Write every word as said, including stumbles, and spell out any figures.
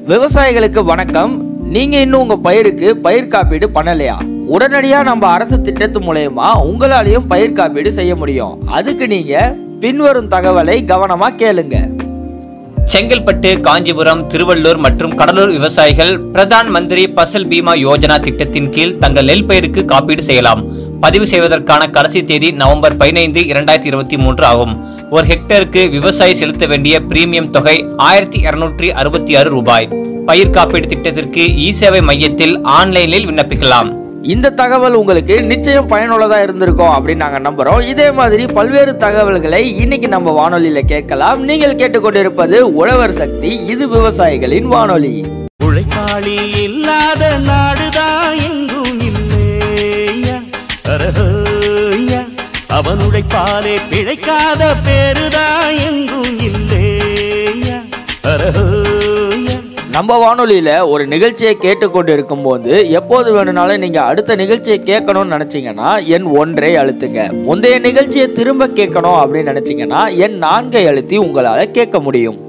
விவசாயிகளுக்கு வணக்கம். நீங்க இன்னும் உங்க பயிருக்கு பயிர் காப்பீடு பண்ணலையா? உடனடியா நம்ம அரசு திட்டத்து மூலமா உங்களாலையும் பயிர் காப்பீடு செய்ய முடியும். அதுக்கு நீங்க பின்வரும் தகவலை கவனமா கேளுங்க. செங்கல்பட்டு, காஞ்சிபுரம், திருவள்ளூர் மற்றும் கடலூர் விவசாயிகள் பிரதான் மந்திரி பசல் பீமா யோஜனா திட்டத்தின் கீழ் தங்கள் நெல் பயிருக்கு காப்பீடு செய்யலாம். பதிவு செய்வதற்கான கடைசி தேதி நவம்பர் பதினைந்து இரண்டாயிரத்தி இருபத்தி மூன்று ஆகும். ஒரு ஹெக்டருக்கு விவசாயி செலுத்த வேண்டிய பிரீமியம் தொகை ஆயிரத்தி இருநூற்றி அறுபத்தி ஆறு ரூபாய். பயிர் காப்பீடு திட்டத்திற்கு இ சேவை மையத்தில் ஆன்லைனில் விண்ணப்பிக்கலாம். இந்த தகவல் உங்களுக்கு நிச்சயம் பயனுள்ளதா இருந்திருக்கும் அப்படின்னு நாங்க நம்புறோம். இதே மாதிரி பல்வேறு தகவல்களை இன்னைக்கு நம்ம வானொலியில கேட்கலாம். நீங்கள் கேட்டுக்கொண்டிருப்பது உழவர் சக்தி. இது விவசாயிகளின் வானொலி. உழைப்பாளி இல்லாத நாடுதான் எங்கும் இல்லையா, அரஹோயா. அவன் உழைப்பாலே பிழைக்காத பேருதான் எங்கும் இல்லையா, அரஹோயா. நம்ம வானொலியில ஒரு நிகழ்ச்சியை கேட்டுக்கொண்டு இருக்கும் போது எப்போது வேணும்னாலும் நீங்க அடுத்த நிகழ்ச்சியை கேட்கணும்னு நினைச்சீங்கன்னா எண் ஒன்றை அழுத்துங்க. முந்தைய நிகழ்ச்சியை திரும்ப கேட்கணும் அப்படின்னு நினைச்சீங்கன்னா எண் நான்கை அழுத்தி உங்களால கேட்க முடியும்.